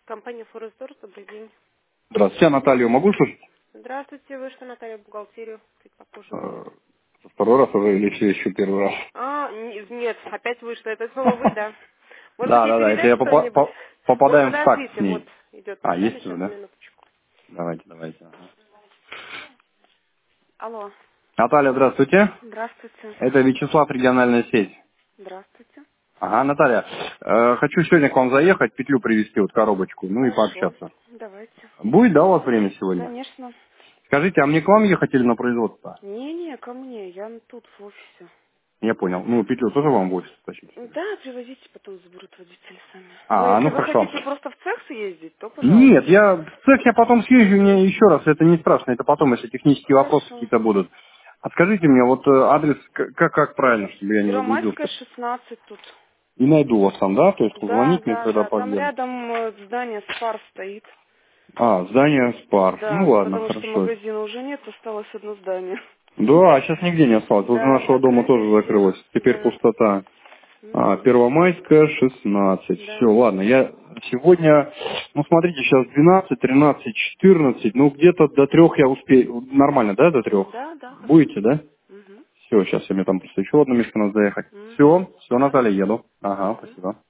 Компания Форестор, добрый день. Здравствуйте, Наталью могу слышать? Здравствуйте, вышла Наталья в бухгалтерию. Чуть попозже будет. Э, Второй раз уже или все еще первый раз? Нет, опять вышла. Это снова вы, да. Может быть, Да, ей да, да, это передать я что-нибудь? Вот, попадаем в такт с подождите, вот ней. идет А, Наталья, есть уже, сейчас, да? минуточку. Давайте. Ага. Алло. Наталья, здравствуйте. Здравствуйте. Это Вячеслав, региональная сеть. Здравствуйте. Ага, Наталья, хочу сегодня к вам заехать, петлю привезти, вот коробочку, ну и Хорошо. пообщаться. Давайте. Будет, да, у вас время сегодня? Конечно. Скажите, а мне к вам ехать или на производство? Не-не, ко мне. Я тут в офисе. Я понял. Ну, петлю тоже вам будет тащить? Да, привозите, потом заберут водители сами. Но А, если ну вы хорошо. хотите просто в цех съездить, то Нет, пожалуйста. я в цех я потом съезжу, мне еще раз, это не страшно, это потом, если технические вопросы Хорошо. какие-то будут. А скажите мне, вот адрес, как правильно, чтобы я не заблудился? Первомайская, 16 тут. И найду вас там, да? То есть Да, позвонить мне, да, когда да. Там подъеду. рядом здание Спар стоит. А, здание Спар. Ну Да, ладно, потому что хорошо. магазина уже нет, осталось одно здание. Да, сейчас нигде не осталось. Возле Да, нашего дома закрыли тоже все. закрылось. Теперь Да. пустота. Мгм. Первомайская, 16. Все, Да. ладно, я сегодня, ну смотрите, сейчас 12, 13, 14, ну где-то до 3 я успею. Нормально, да, до 3? Да, да, хорошо. Будете, да? Угу. Все, сейчас я мне там просто еще одно место надо заехать. Угу. Все, Наталья, Хорошо. еду. Ага, Угу. спасибо.